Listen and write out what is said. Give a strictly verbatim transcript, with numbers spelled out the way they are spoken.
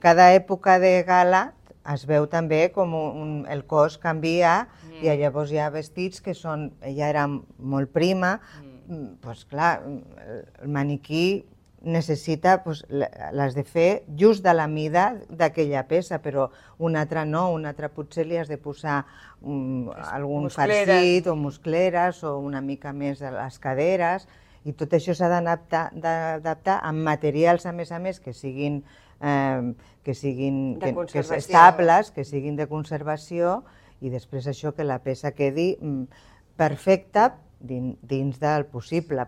cada època de gala es veu també com un, el cos canvia mm. i llavors hi ha vestits que són, ella era molt prima, mm. doncs clar, el maniquí necessita, pues, l'has de fer just de la mida d'aquella peça, però un altre no, un altre potser li has de posar um, algun farcit o muscleres o una mica més a les caderes, i tot això s'ha d'adaptar amb materials, a més a més, que siguin, eh, que siguin que, que estables, que siguin de conservació, i després això que la peça quedi perfecta dins del possible.